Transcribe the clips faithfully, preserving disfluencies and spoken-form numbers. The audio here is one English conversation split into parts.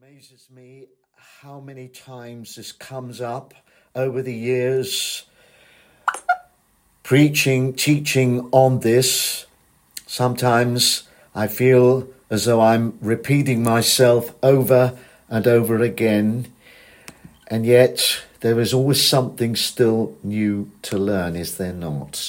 Amazes me how many times this comes up over the years, preaching, teaching on this. Sometimes I feel as though I'm repeating myself over and over again, and yet there is always something still new to learn, is there not?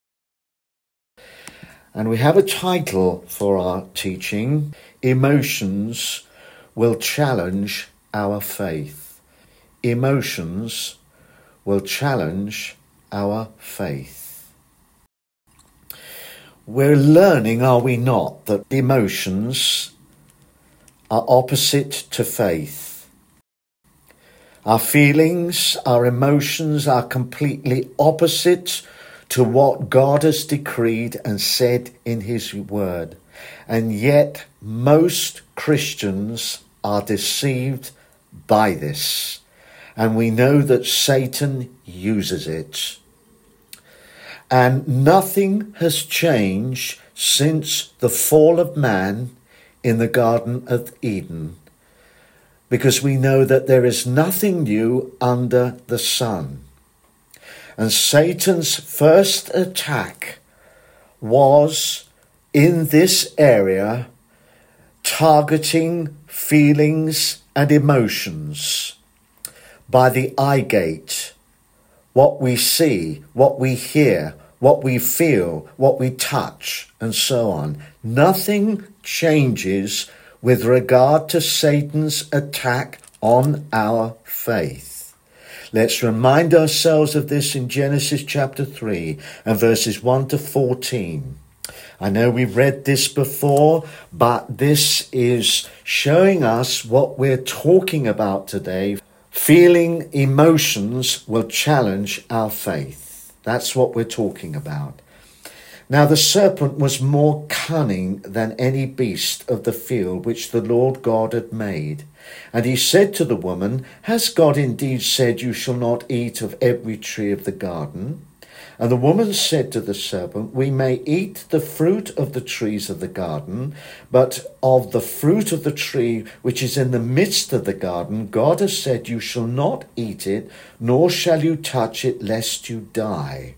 And we have a title for our teaching: Emotions will challenge our faith. Emotions will challenge our faith. We're learning, are we not, that emotions are opposite to faith. Our feelings, our emotions are completely opposite to what God has decreed and said in his word. And yet most Christians are deceived by this. And we know that Satan uses it. And nothing has changed since the fall of man in the Garden of Eden, because we know that there is nothing new under the sun. And Satan's first attack was in this area, targeting feelings and emotions by the eye gate. What we see, what we hear, what we feel, what we touch, and so on. Nothing changes with regard to Satan's attack on our faith. Let's remind ourselves of this in Genesis chapter three and verses one to fourteen. I know we've read this before, but this is showing us what we're talking about today. Feeling emotions will challenge our faith. That's what we're talking about. Now the serpent was more cunning than any beast of the field which the Lord God had made. And he said to the woman, Has God indeed said, You shall not eat of every tree of the garden? And the woman said to the serpent, We may eat the fruit of the trees of the garden, but of the fruit of the tree which is in the midst of the garden, God has said, You shall not eat it, nor shall you touch it, lest you die.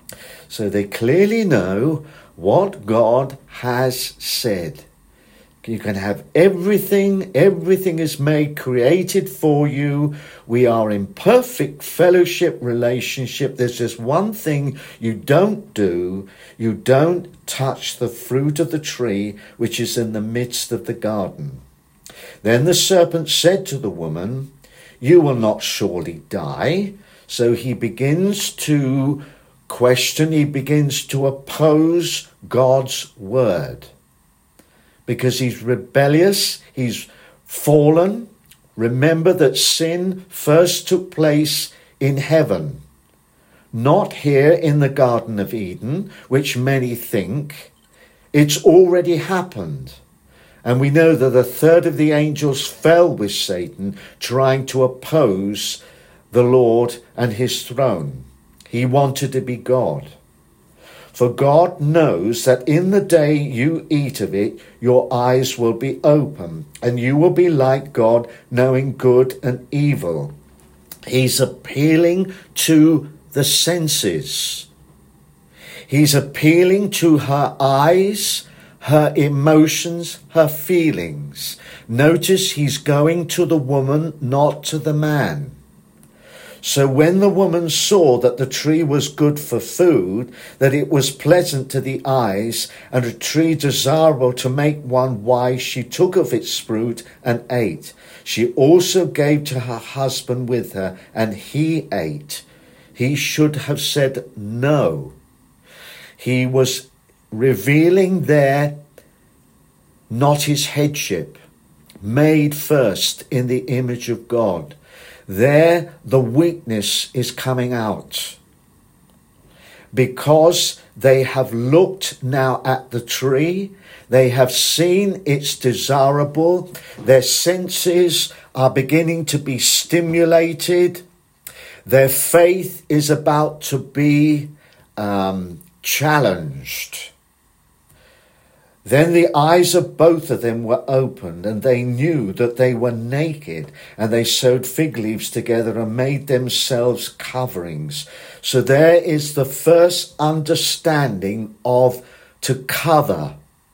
So they clearly know what God has said. You can have everything. Everything is made, created for you. We are in perfect fellowship relationship. There's just one thing you don't do. You don't touch the fruit of the tree which is in the midst of the garden. Then the serpent said to the woman, You will not surely die. So he begins to question. He begins to oppose God's word. Because he's rebellious, he's fallen. Remember that sin first took place in heaven, not here in the Garden of Eden, which many think. It's already happened. And we know that a third of the angels fell with Satan, trying to oppose the Lord and his throne. He wanted to be God. For God knows that in the day you eat of it, your eyes will be open, and you will be like God, knowing good and evil. He's appealing to the senses. He's appealing to her eyes, her emotions, her feelings. Notice he's going to the woman, not to the man. So when the woman saw that the tree was good for food, that it was pleasant to the eyes, and a tree desirable to make one wise, she took of its fruit and ate. She also gave to her husband with her, and he ate. He should have said no. He was revealing there not his headship, made first in the image of God. There, the weakness is coming out, because they have looked now at the tree. They have seen it's desirable. Their senses are beginning to be stimulated. Their faith is about to be um, challenged. Then the eyes of both of them were opened, and they knew that they were naked, and they sewed fig leaves together and made themselves coverings. So there is the first understanding of to cover,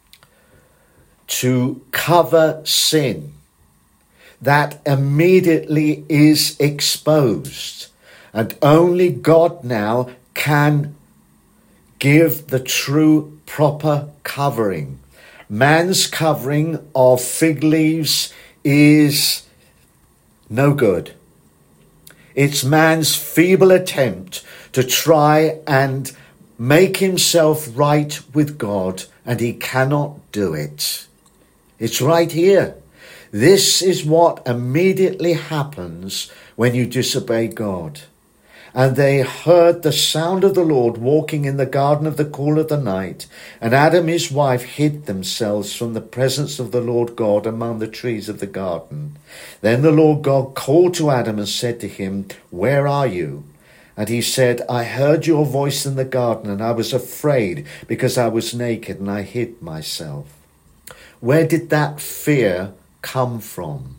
to cover sin. That immediately is exposed, and only God now can give the true proper covering. Man's covering of fig leaves is no good. It's man's feeble attempt to try and make himself right with God, and he cannot do it. It's right here. This is what immediately happens when you disobey God. And they heard the sound of the Lord walking in the garden of the cool of the night. And Adam his wife hid themselves from the presence of the Lord God among the trees of the garden. Then the Lord God called to Adam and said to him, "Where are you?" And he said, "I heard your voice in the garden, and I was afraid because I was naked, and I hid myself." Where did that fear come from?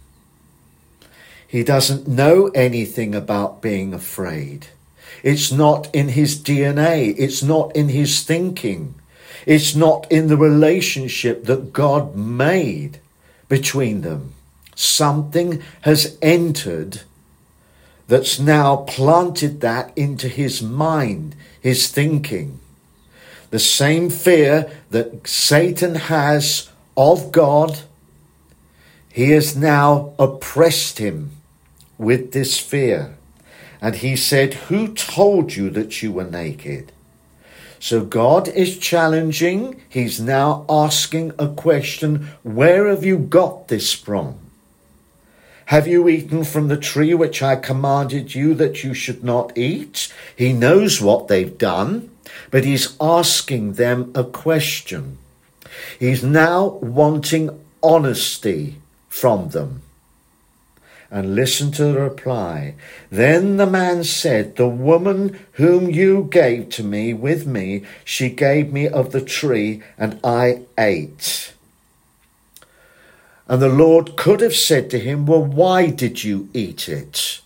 He doesn't know anything about being afraid. It's not in his D N A. It's not in his thinking. It's not in the relationship that God made between them. Something has entered that's now planted that into his mind, his thinking. The same fear that Satan has of God, he has now oppressed him with this fear. And he said, "Who told you that you were naked?" So God is challenging. He's now asking a question. Where have you got this from? Have you eaten from the tree which I commanded you that you should not eat? He knows what they've done, but he's asking them a question. He's now wanting honesty from them. And listen to the reply. Then the man said, "The woman whom you gave to me with me, she gave me of the tree, and I ate." And the Lord could have said to him, "Well, why did you eat it?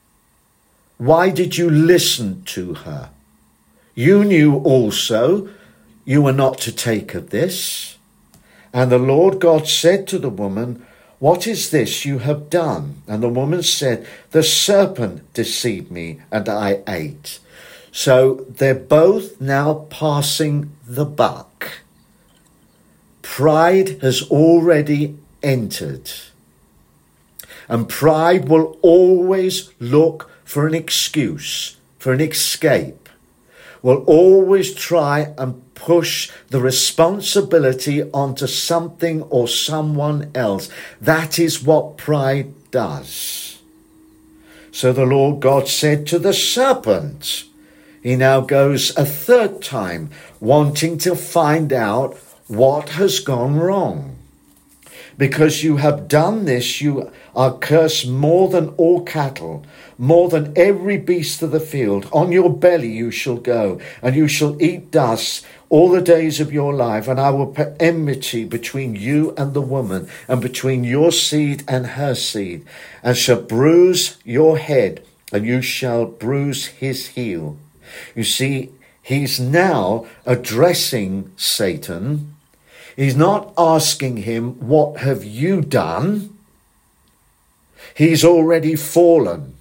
Why did you listen to her? You knew also you were not to take of this." And the Lord God said to the woman, "What is this you have done?" And the woman said, "The serpent deceived me, and I ate." So they're both now passing the buck. Pride has already entered. And pride will always look for an excuse, for an escape. Will always try and push the responsibility onto something or someone else. That is what pride does. So the Lord God said to the serpent, he now goes a third time, wanting to find out what has gone wrong. Because you have done this, you are cursed more than all cattle, more than every beast of the field. On your belly you shall go, and you shall eat dust all the days of your life. And I will put enmity between you and the woman, and between your seed and her seed, and shall bruise your head, and you shall bruise his heel. You see, he's now addressing Satan. He's not asking him, "What have you done?" He's already fallen.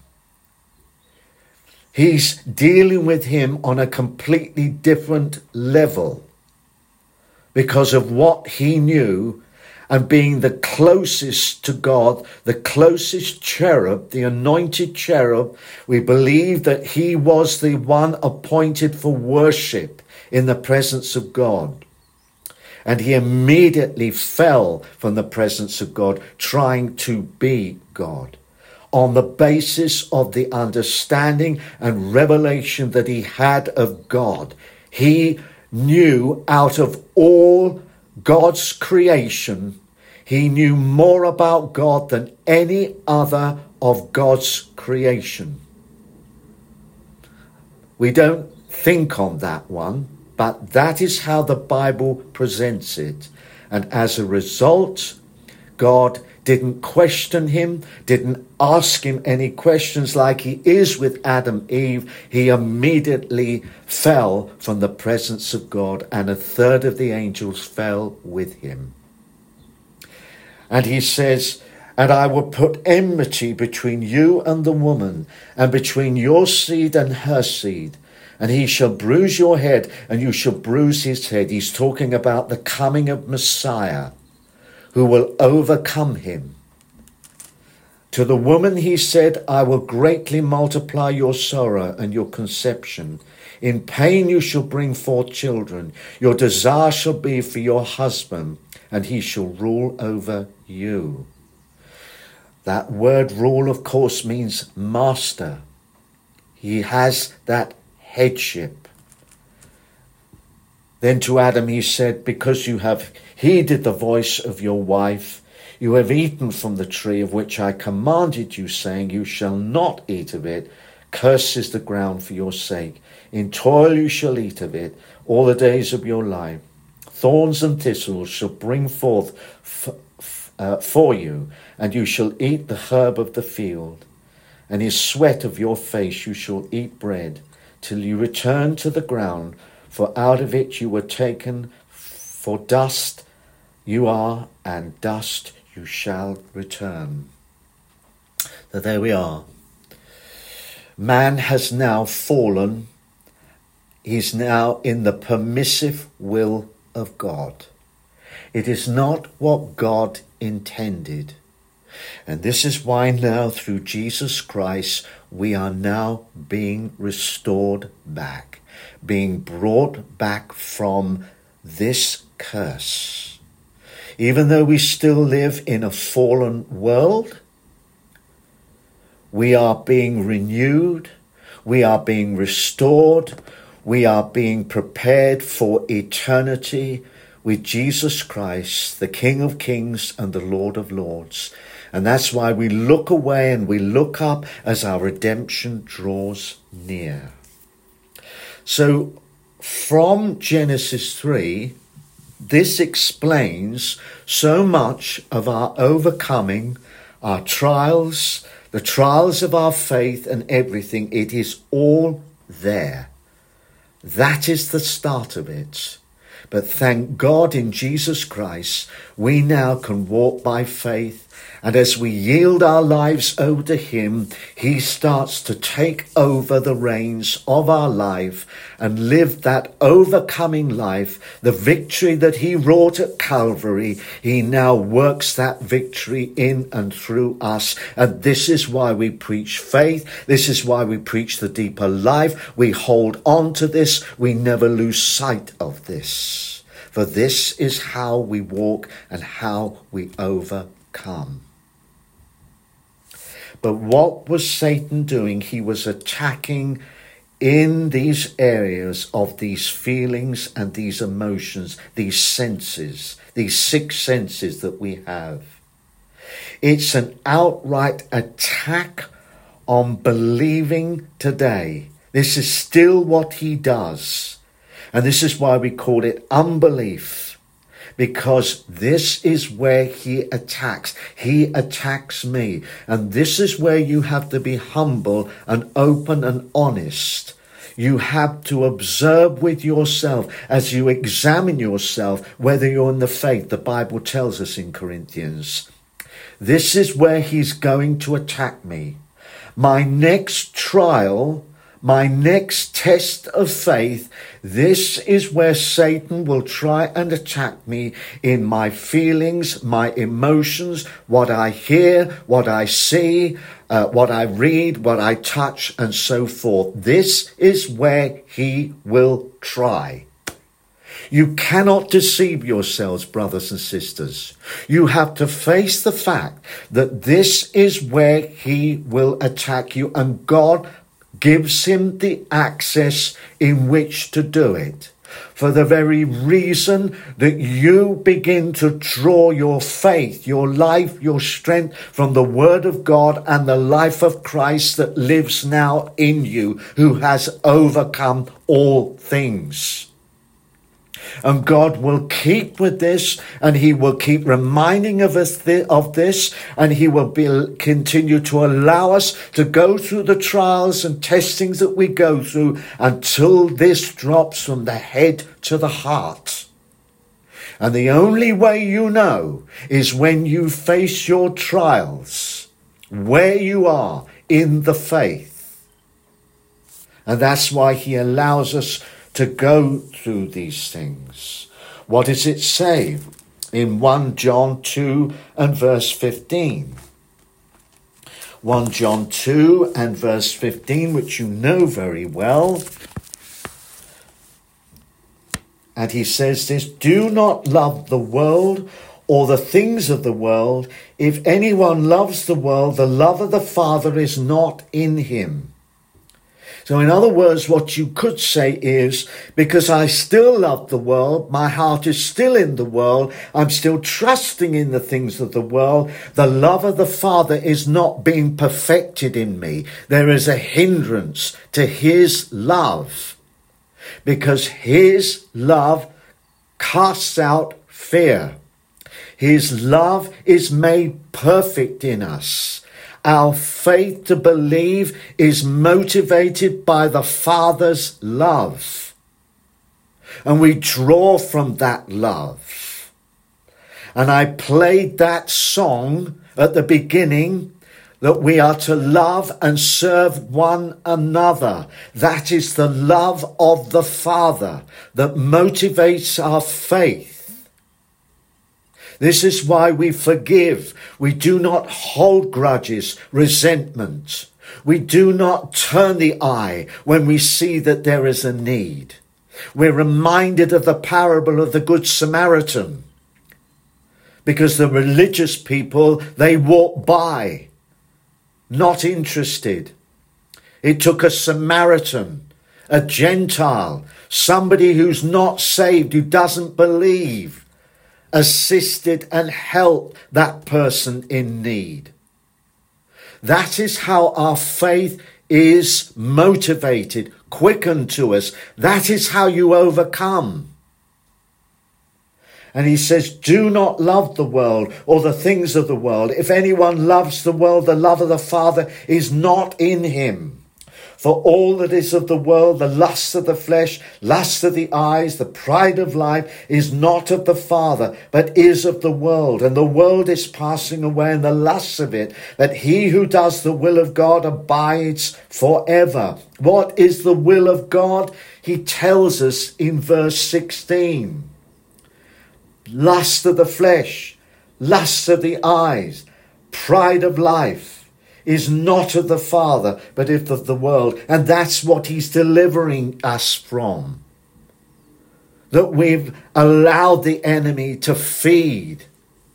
He's dealing with him on a completely different level because of what he knew, and being the closest to God, the closest cherub, the anointed cherub. We believe that he was the one appointed for worship in the presence of God. And he immediately fell from the presence of God, trying to be God, on the basis of the understanding and revelation that he had of God. He knew out of all God's creation, he knew more about God than any other of God's creation. We don't think on that one, but that is how the Bible presents it. And as a result, God didn't question him, didn't ask him any questions like he is with Adam and Eve. He immediately fell from the presence of God, and a third of the angels fell with him. And he says, and I will put enmity between you and the woman, and between your seed and her seed. And he shall bruise your head, and you shall bruise his head. He's talking about the coming of Messiah, who will overcome him. To the woman he said, I will greatly multiply your sorrow and your conception. In pain you shall bring forth children. Your desire shall be for your husband, and he shall rule over you. That word rule, of course, means master. He has that headship. Then to Adam he said, because you have heeded the voice of your wife, you have eaten from the tree of which I commanded you, saying, you shall not eat of it. Cursed is the ground for your sake. In toil you shall eat of it all the days of your life. Thorns and thistles shall bring forth f- f- uh, for you, and you shall eat the herb of the field. And his sweat of your face you shall eat bread, till you return to the ground, for out of it you were taken, for dust you are, and dust you shall return. So there we are. Man has now fallen. He's now in the permissive will of God. It is not what God intended. And this is why now through Jesus Christ we are now being restored back, being brought back from this curse. Even though we still live in a fallen world, we are being renewed, we are being restored, we are being prepared for eternity with Jesus Christ, the King of Kings and the Lord of Lords. And that's why we look away and we look up as our redemption draws near. So from Genesis three, this explains so much of our overcoming, our trials, the trials of our faith and everything. It is all there. That is the start of it. But thank God in Jesus Christ, we now can walk by faith. And as we yield our lives over to him, he starts to take over the reins of our life and live that overcoming life. The victory that he wrought at Calvary, he now works that victory in and through us. And this is why we preach faith. This is why we preach the deeper life. We hold on to this. We never lose sight of this. For this is how we walk and how we overcome. But what was Satan doing? He was attacking in these areas of these feelings and these emotions, these senses, these six senses that we have. It's an outright attack on believing today. This is still what he does. And this is why we call it unbelief. Because this is where he attacks. He attacks me. And this is where you have to be humble and open and honest. You have to observe with yourself as you examine yourself whether you're in the faith. The Bible tells us in Corinthians. This is where he's going to attack me. My next trial, my next test of faith, this is where Satan will try and attack me in my feelings, my emotions, what I hear, what I see, uh, what I read, what I touch, and so forth. This is where he will try. You cannot deceive yourselves, brothers and sisters. You have to face the fact that this is where he will attack you, and God gives him the access in which to do it. For the very reason that you begin to draw your faith, your life, your strength from the Word of God and the life of Christ that lives now in you, who has overcome all things. And God will keep with this, and he will keep reminding of us th- of this, and he will be, continue to allow us to go through the trials and testings that we go through until this drops from the head to the heart. And the only way you know is when you face your trials, where you are in the faith. And that's why he allows us to go through these things. What does it say in First John two and verse fifteen? First John two and verse fifteen, which you know very well. And he says this, do not love the world or the things of the world. If anyone loves the world, the love of the Father is not in him. So in other words, what you could say is, because I still love the world, my heart is still in the world, I'm still trusting in the things of the world, the love of the Father is not being perfected in me. There is a hindrance to his love, because his love casts out fear. His love is made perfect in us. Our faith to believe is motivated by the Father's love. And we draw from that love. And I played that song at the beginning, that we are to love and serve one another. That is the love of the Father that motivates our faith. This is why we forgive. We do not hold grudges, resentment. We do not turn the eye when we see that there is a need. We're reminded of the parable of the Good Samaritan, because the religious people, they walk by, not interested. It took a Samaritan, a Gentile, somebody who's not saved, who doesn't believe, assisted and helped that person in need. That is how our faith is motivated, quickened to us. That is how you overcome. And he says, do not love the world or the things of the world. If anyone loves the world, the love of the Father is not in him. For all that is of the world, the lust of the flesh, lust of the eyes, the pride of life, is not of the Father, but is of the world. And the world is passing away, and the lusts of it. But he who does the will of God abides forever. What is the will of God? He tells us in verse sixteen. Lust of the flesh, lust of the eyes, pride of life is not of the Father, but of the world. And that's what he's delivering us from. That we've allowed the enemy to feed.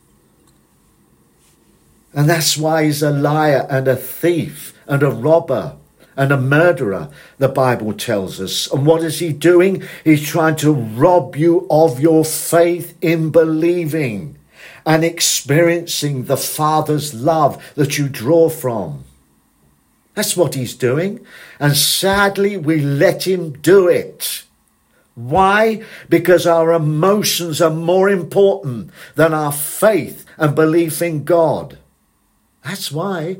And that's why he's a liar and a thief and a robber and a murderer, the Bible tells us. And what is he doing? He's trying to rob you of your faith in believing and experiencing the Father's love that you draw from. That's what he's doing. And sadly, we let him do it. Why? Because our emotions are more important than our faith and belief in God. That's why.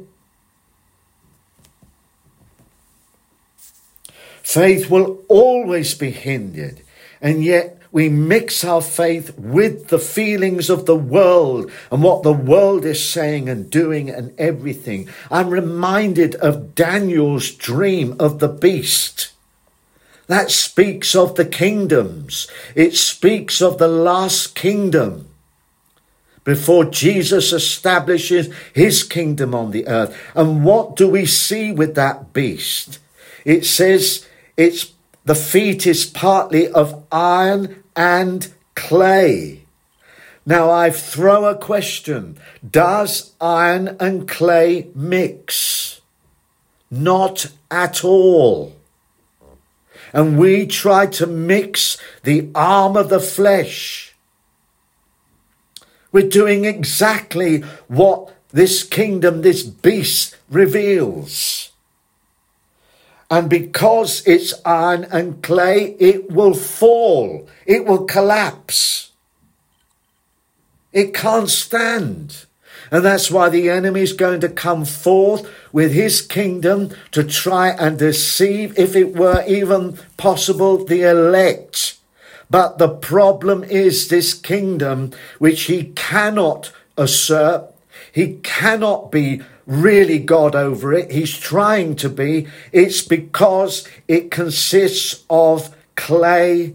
Faith will always be hindered, and yet we mix our faith with the feelings of the world and what the world is saying and doing and everything. I'm reminded of Daniel's dream of the beast. That speaks of the kingdoms. It speaks of the last kingdom before Jesus establishes his kingdom on the earth. And what do we see with that beast? It says it's the feet is partly of iron and clay. Now I throw a question. Does iron and clay mix? Not at all. And we try to mix the arm of the flesh. We're doing exactly what this kingdom, this beast reveals. And because it's iron and clay, it will fall. It will collapse. It can't stand. And that's why the enemy is going to come forth with his kingdom to try and deceive, if it were even possible, the elect. But the problem is this kingdom, which he cannot usurp. He cannot be really God over it. He's trying to be. It's because it consists of clay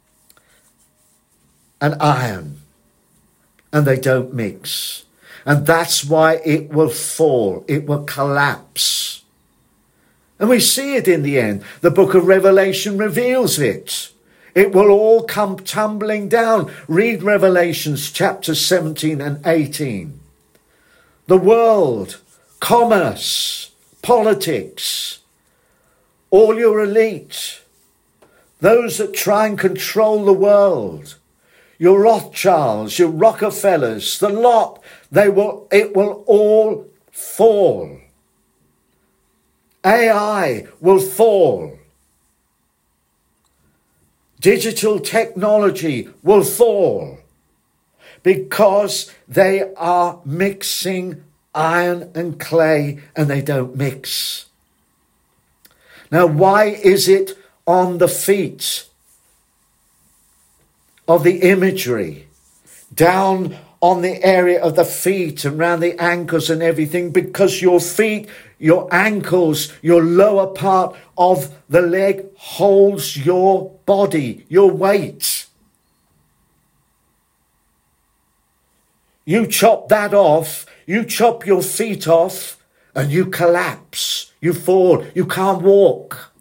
and iron, and they don't mix. And that's why it will fall. It will collapse. And we see it in the end. The book of Revelation reveals it. It will all come tumbling down. Read Revelations chapter seventeen and eighteen. The world, commerce, politics, all your elite, those that try and control the world, your Rothschilds, your Rockefellers, the lot, they will, it will all fall. A I will fall. Digital technology will fall because they are mixing iron and clay, and they don't mix. Now, why is it on the feet of the imagery, down on the area of the feet and around the ankles and everything? Because your feet, your ankles, your lower part of the leg holds your body, your weight. You chop that off, you chop your feet off, and you collapse, you fall, you can't walk.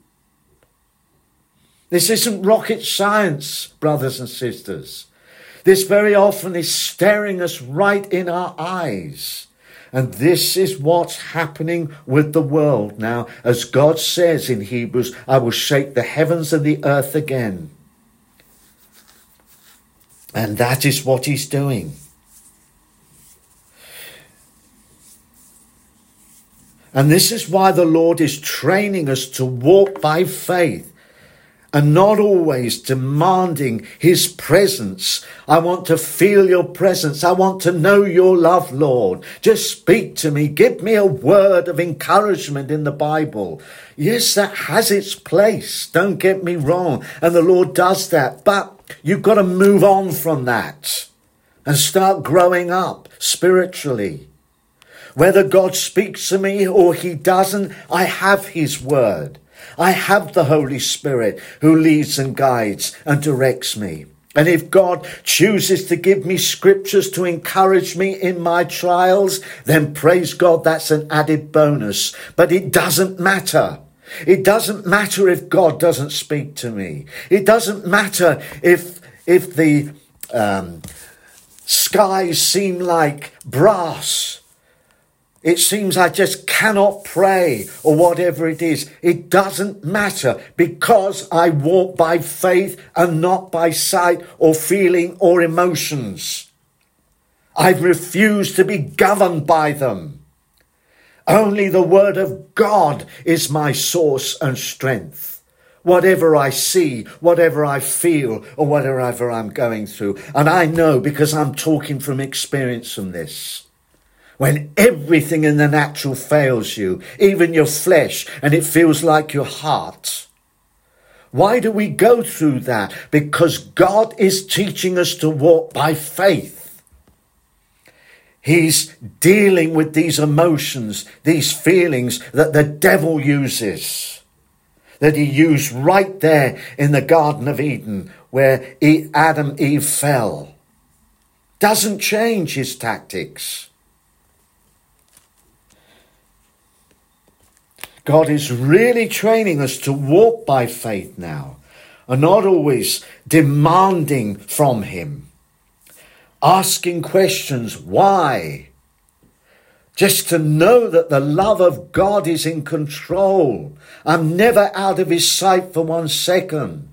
This isn't rocket science, brothers and sisters. This very often is staring us right in our eyes. And this is what's happening with the world now. As God says in Hebrews, I will shake the heavens and the earth again. And that is what he's doing. And this is why the Lord is training us to walk by faith and not always demanding his presence. I want to feel your presence. I want to know your love, Lord. Just speak to me. Give me a word of encouragement in the Bible. Yes, that has its place. Don't get me wrong. And the Lord does that. But you've got to move on from that and start growing up spiritually. Whether God speaks to me or he doesn't, I have his word. I have the Holy Spirit who leads and guides and directs me. And if God chooses to give me scriptures to encourage me in my trials, then praise God, that's an added bonus. But it doesn't matter. It doesn't matter if God doesn't speak to me. It doesn't matter if, if the um, skies seem like brass. It seems I just cannot pray or whatever it is. It doesn't matter because I walk by faith and not by sight or feeling or emotions. I've refused to be governed by them. Only the word of God is my source and strength. Whatever I see, whatever I feel, or whatever I'm going through. And I know because I'm talking from experience from this. When everything in the natural fails you, even your flesh, and it feels like your heart. Why do we go through that? Because God is teaching us to walk by faith. He's dealing with these emotions, these feelings that the devil uses. That he used right there in the Garden of Eden where Adam and Eve fell. Doesn't change his tactics. God is really training us to walk by faith now and not always demanding from him, asking questions, why? Just to know that the love of God is in control. I'm never out of his sight for one second.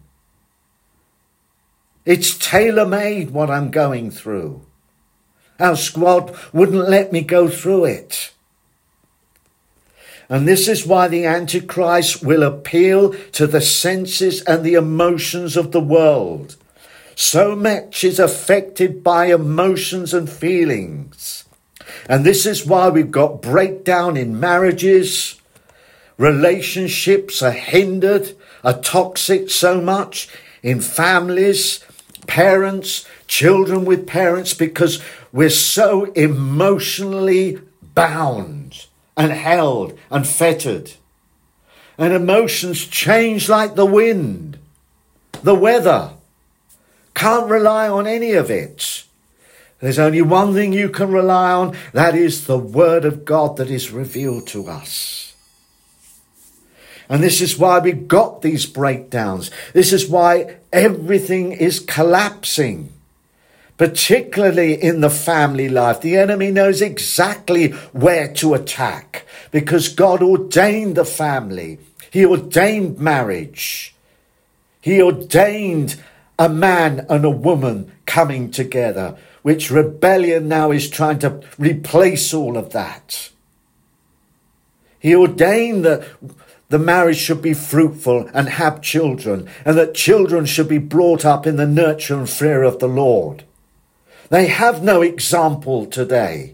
It's tailor-made what I'm going through. Else God wouldn't let me go through it. And this is why the Antichrist will appeal to the senses and the emotions of the world. So much is affected by emotions and feelings. And this is why we've got breakdown in marriages. Relationships are hindered, are toxic so much in families, parents, children with parents, because we're so emotionally bound and held and fettered. And emotions change like the wind, the weather. Can't rely on any of it. There's only one thing you can rely on. That is the word of God that is revealed to us. And this is why we got these breakdowns. This is why everything is collapsing. Particularly in the family life. The enemy knows exactly where to attack. Because God ordained the family. He ordained marriage. He ordained a man and a woman coming together, which rebellion now is trying to replace all of that. He ordained that the marriage should be fruitful and have children, and that children should be brought up in the nurture and fear of the Lord. They have no example today.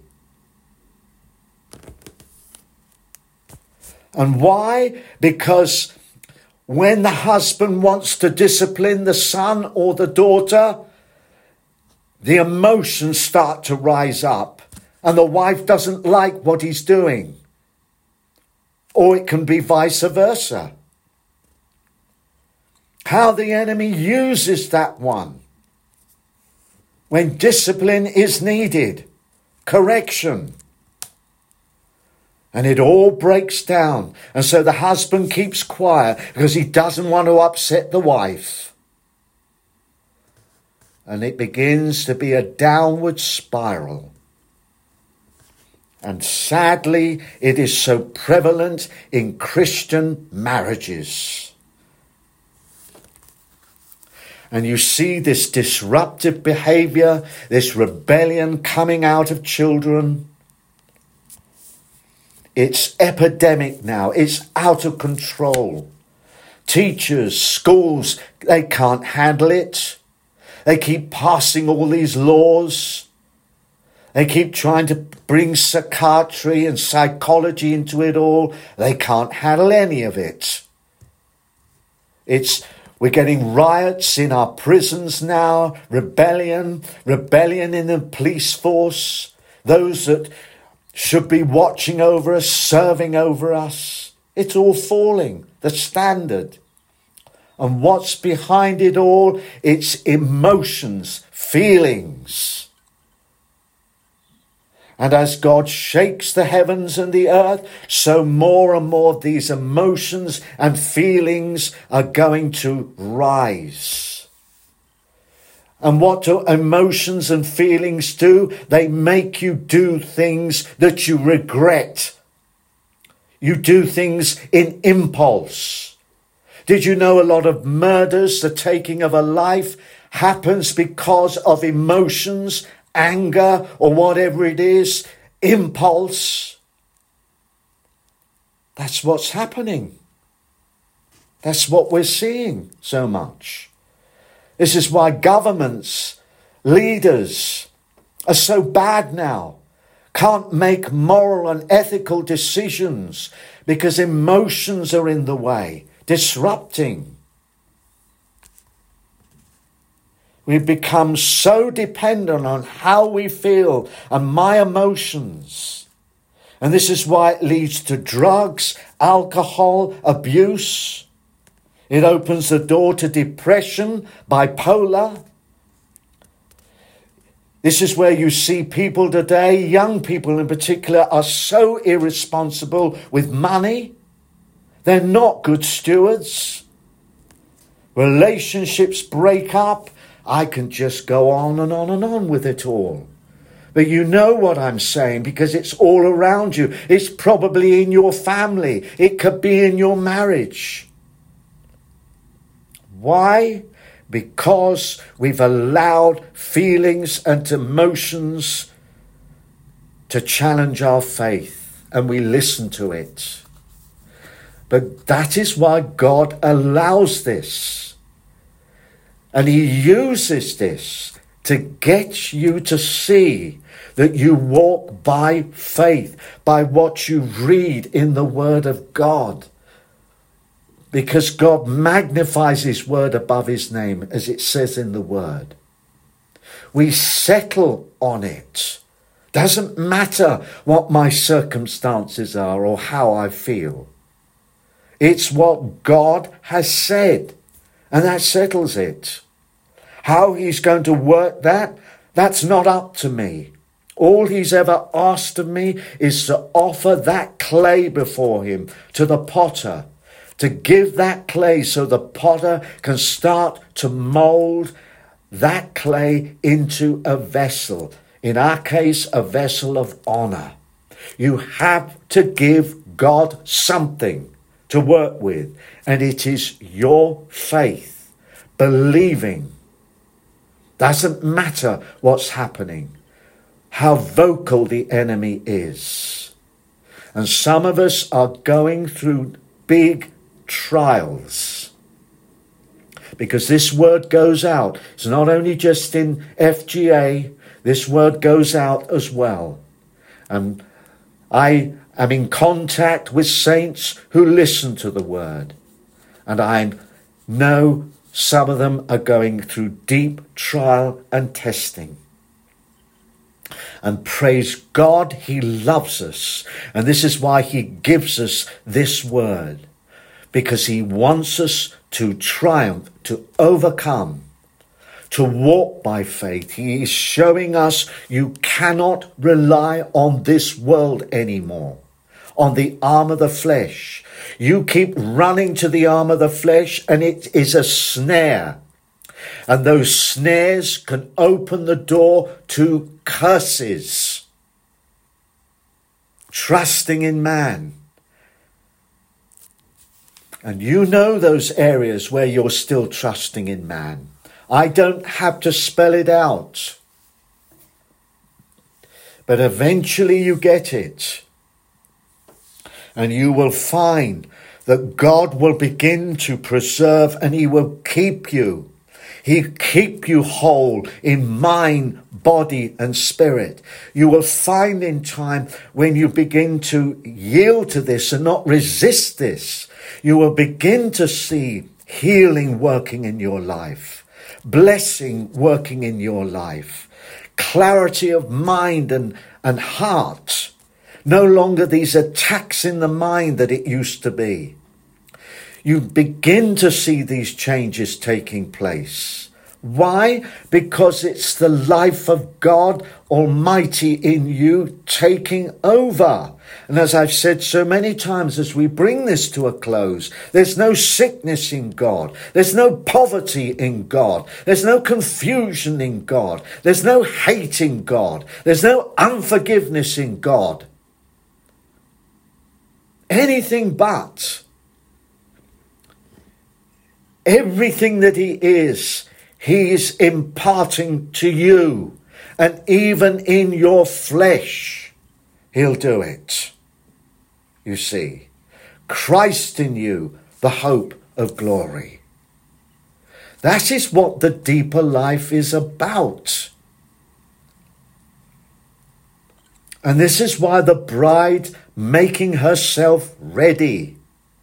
And why? Because when the husband wants to discipline the son or the daughter, the emotions start to rise up and the wife doesn't like what he's doing. Or it can be vice versa. How the enemy uses that one. When discipline is needed, correction. And it all breaks down. And so the husband keeps quiet because he doesn't want to upset the wife. And it begins to be a downward spiral. And sadly, it is so prevalent in Christian marriages. And you see this disruptive behavior, this rebellion coming out of children. It's epidemic now. It's out of control. Teachers, schools, they can't handle it. They keep passing all these laws. They keep trying to bring psychiatry and psychology into it all. They can't handle any of it. It's we're getting riots in our prisons now, rebellion, rebellion in the police force, those that should be watching over us, serving over us. It's all falling, the standard. And what's behind it all? It's emotions, feelings. And as God shakes the heavens and the earth, so more and more of these emotions and feelings are going to rise. And what do emotions and feelings do? They make you do things that you regret. You do things in impulse. Did you know a lot of murders, the taking of a life, happens because of emotions, anger, or whatever it is, impulse? That's what's happening. That's what we're seeing so much. This is why governments, leaders are so bad now. Can't make moral and ethical decisions because emotions are in the way, disrupting. We've become so dependent on how we feel and my emotions. And this is why it leads to drugs, alcohol, abuse. It opens the door to depression, bipolar. This is where you see people today, young people in particular, are so irresponsible with money. They're not good stewards. Relationships break up. I can just go on and on and on with it all. But you know what I'm saying because it's all around you. It's probably in your family. It could be in your marriage. Why? Because we've allowed feelings and emotions to challenge our faith and we listen to it. But that is why God allows this. And he uses this to get you to see that you walk by faith, by what you read in the Word of God. Because God magnifies his word above his name, as it says in the Word. We settle on it. Doesn't matter what my circumstances are or how I feel. It's what God has said, and that settles it. How he's going to work that, that's not up to me. All he's ever asked of me is to offer that clay before him to the potter, to give that clay so the potter can start to mold that clay into a vessel. In our case, a vessel of honor. You have to give God something to work with, and it is your faith, believing. Doesn't matter what's happening, how vocal the enemy is. And some of us are going through big trials, because this word goes out. It's not only just in F G A, this word goes out as well. And I am in contact with saints who listen to the word, and I know some of them are going through deep trial and testing. And praise God, he loves us. And this is why he gives us this word. Because he wants us to triumph, to overcome, to walk by faith. He is showing us you cannot rely on this world anymore, on the arm of the flesh. You keep running to the arm of the flesh, and it is a snare. And those snares can open the door to curses. Trusting in man. And you know those areas where you're still trusting in man. I don't have to spell it out. But eventually you get it. And you will find that God will begin to preserve, and he will keep you. He'll keep you whole in mind, body and spirit. You will find in time when you begin to yield to this and not resist this, you will begin to see healing working in your life, blessing working in your life, clarity of mind and, and heart. No longer these attacks in the mind that it used to be. You begin to see these changes taking place. Why? Because it's the life of God Almighty in you taking over. And as I've said so many times, as we bring this to a close, there's no sickness in God. There's no poverty in God. There's no confusion in God. There's no hate in God. There's no unforgiveness in God. Anything but. Everything that he is, he is imparting to you. And even in your flesh, he'll do it. You see, Christ in you, the hope of glory. That is what the deeper life is about. And this is why the bride making herself ready.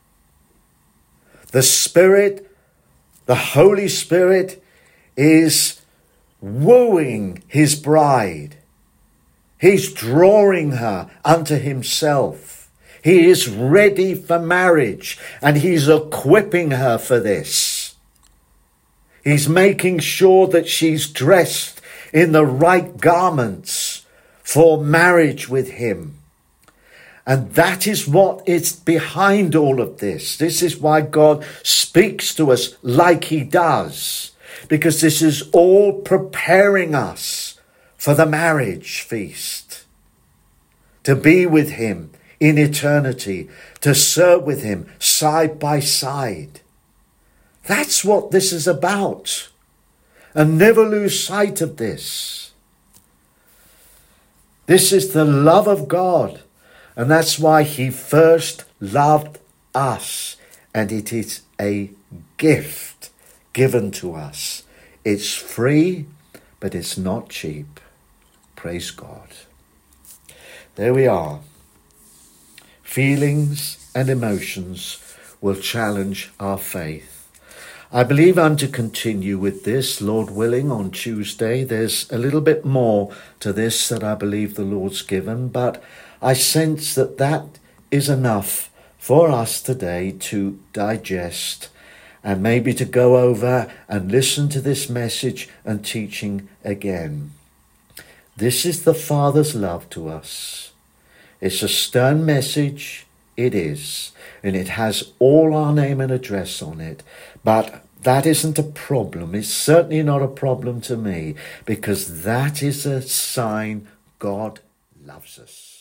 The Spirit, the Holy Spirit, is wooing his bride. He's drawing her unto himself. He is ready for marriage, and he's equipping her for this. He's making sure that she's dressed in the right garments for marriage with him. And that is what is behind all of this. This is why God speaks to us like he does, because this is all preparing us for the marriage feast, to be with him in eternity, to serve with him side by side. That's what this is about. And never lose sight of this. This is the love of God. And that's why he first loved us, and it is a gift given to us. It's free, but it's not cheap. Praise God. There we are. Feelings and emotions will challenge our faith. I believe I'm to continue with this, Lord willing, on Tuesday. There's a little bit more to this that I believe the Lord's given, but I sense that that is enough for us today to digest and maybe to go over and listen to this message and teaching again. This is the Father's love to us. It's a stern message, it is, and it has all our name and address on it, but that isn't a problem. It's certainly not a problem to me, because that is a sign God loves us.